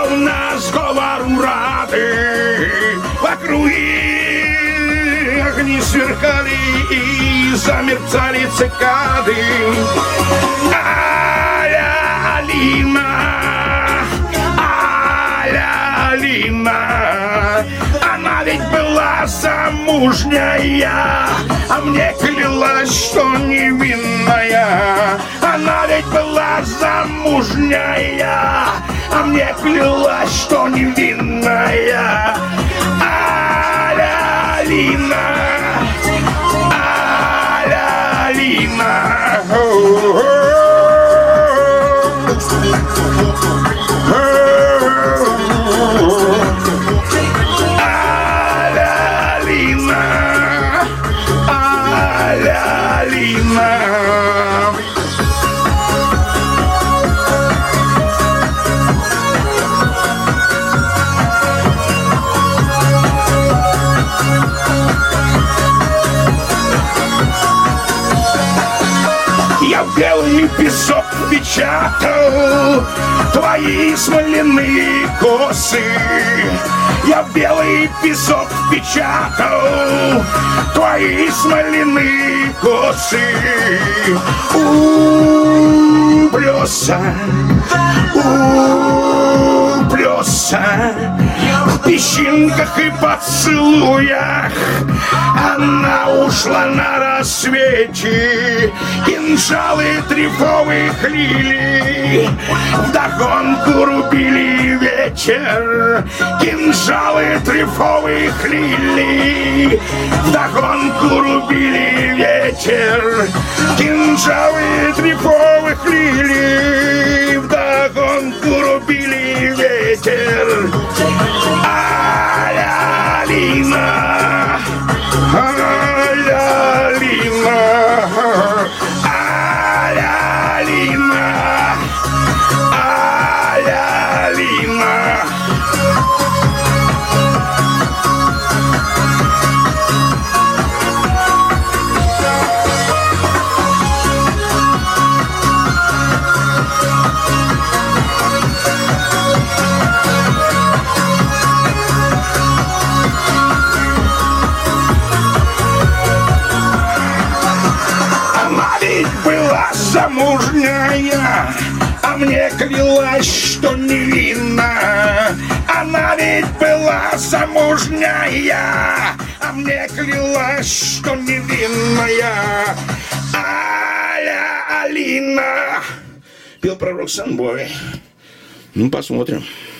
словно сговор урады. Вокруг огни сверкали и замерцали цикады. Аля Алина, Аля Алина, она ведь была замужняя, а мне клялась, что невинная. Она ведь была замужняя, а мне клялась, что невинная. Аля Алина, Аля Алина. Аля Алина, Аля Алина. Я в белый песок впечатал твои смоляные косы. Я в белый песок впечатал твои смоляные косы. Плеса, плеса, в песчинках и поцелуях она ушла на рассвете. Кинжалы трефовых лилий вдогонку рубили ветер. Кинжалы трефовых лилий вдогонку рубили ветер. Кинжалы трефовых лилий вдогонку рубили ветер. Аля Алина, Аля Алина, Аля Алина, Аля Алина. Была замужняя, а мне клялась, что невинна. Она ведь была замужняя, а мне клялась, что невинная. Аля Алина. Пел пророк Санбой. Ну, посмотрим.